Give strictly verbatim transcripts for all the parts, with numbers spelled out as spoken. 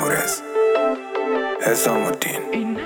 مورز حسام الدین.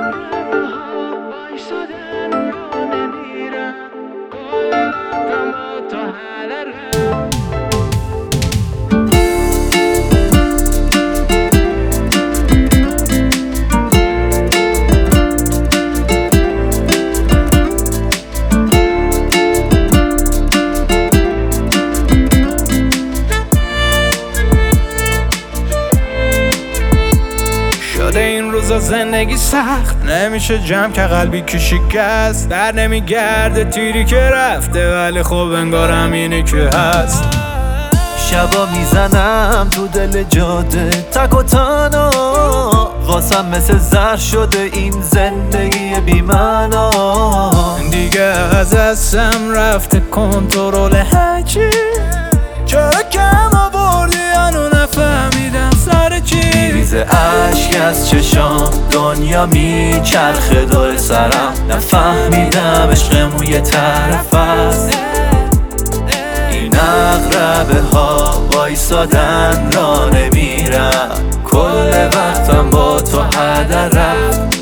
این روزا زندگی سخت نمیشه جمع که قلبی که شکست در نمیگرده تیری که رفته ولی خب انگار همینه که هست. شبا میزنم تو دل جاده تک و تنها واسم مثل زر شده این زندگی بی معنا. دیگه از دستم رفته کنترل هرچی چرا کم آوردی هنو نفهمیدم سر چی. میریزه اشک از چشام دنیا میچرخه دور سرم نفهمیدم عشقمون یه طرف است. این اقربه ها وایسادن را نمیرم کل وقتم با تو هدر رفت.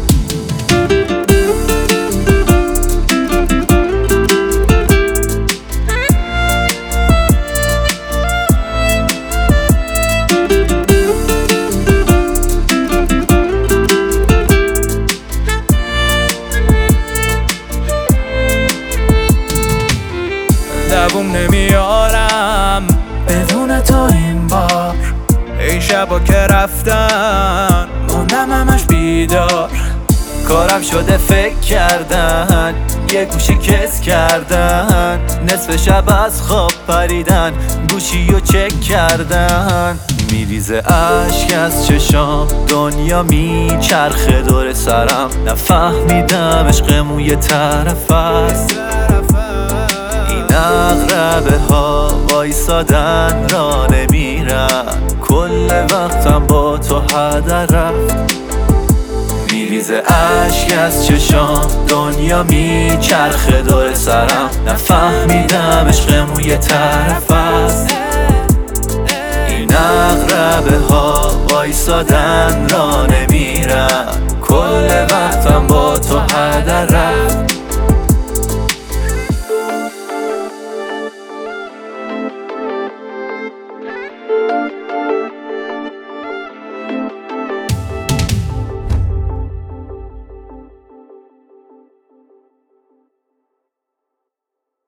دووم نمیارم بدون تو این بار. این شبا که رفتن موندم همش بیدار. کارم شده فکر کردن یه گوشه کس کردن نصف شب از خواب پریدن گوشی رو چک کردن. میریزه اشک از چشام دنیا میچرخه دور سرم نفهمیدم عشقمون یه طرف است. اقربه ها وایسادن را نمیرن کل وقتم با تو هدر رفت. میریزه اشک از چشام دنیا میچرخه دور سرم نفهمیدم عشقمون یه طرف است. این اقربه ها وایسادن را نمیرن کل وقتم با تو هدر رفت.